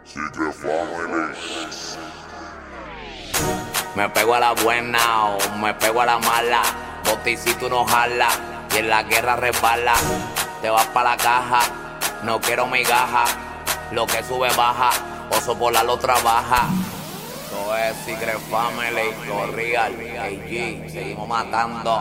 Secret Family. Me pego a la buena o me pego a la mala. Boticito no jala y en la guerra resbala. Te vas pa' la caja, no quiero migaja. Lo que sube baja, oso polar lo trabaja. Todo es Secret Family, Correal, AG, seguimos matando.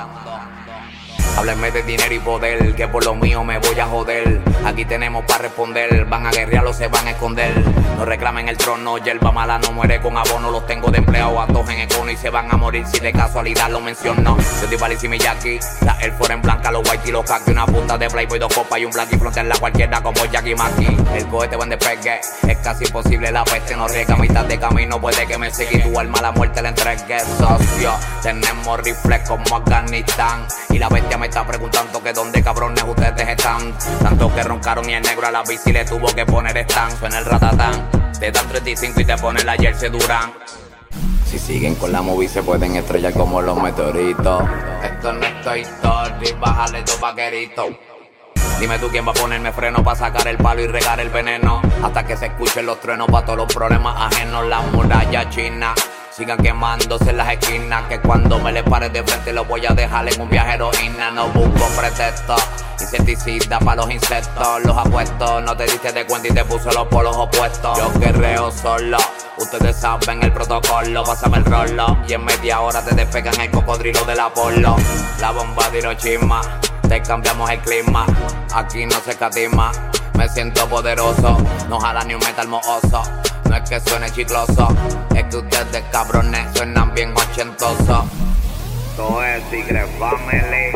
Háblenme de dinero y poder, que por lo mío me voy a joder. Aquí tenemos para responder, van a guerrear o se van a esconder. No reclamen el trono, yerba mala no muere con abono. Los tengo de empleado a todos en econo y se van a morir si de casualidad lo menciono. Yo estoy Palici y Jackie, la Air Force en blanca, los white y los khaki. Una punta de Playboy, 2 copas y un black y frontear cualquiera como Jackie Maki. El cohete va en despegue, es casi imposible, la peste no riega. Mitad de camino puede que me siga y tu alma a la muerte le entregue. Socio, tenemos rifles como Afganistán y la bestia me está preguntando que dónde cabrones ustedes están. Tanto que roncaron y el negro a la bici le tuvo que poner stand. Suena el ratatán, te dan 35 y te ponen la jersey Durán. Si siguen con la movie se pueden estrellar como los meteoritos. Esto no es Toy Story, bájale tu vaquerito. Dime tú quién va a ponerme freno pa' sacar el palo y regar el veneno. Hasta que se escuchen los truenos pa' todos los problemas ajenos. Las murallas chinas sigan quemándose en las esquinas, que cuando me les pare de frente los voy a dejar en un viaje heroína. No busco pretexto, insecticida pa' los insectos. Los apuesto, no te diste de cuenta y te puse los polos opuestos. Yo guerreo solo, ustedes saben el protocolo. Pásame el rolo y en media hora te despegan el cocodrilo del Apolo. La bomba de Hiroshima, te cambiamos el clima. Aquí no se catima, me siento poderoso. No jala ni un metal mohoso. No es que suene chicloso, es que ustedes cabrones suenan bien ochentosos. Todo es Secret Family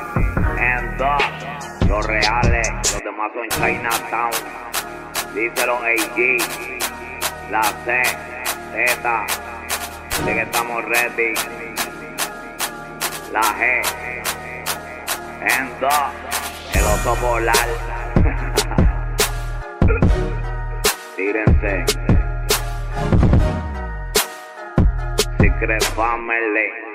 and los reales, los demás son Chinatown. Díselo AG, la C, Z, de que estamos ready. La G, and el oso polar. Tírense. Secret Family.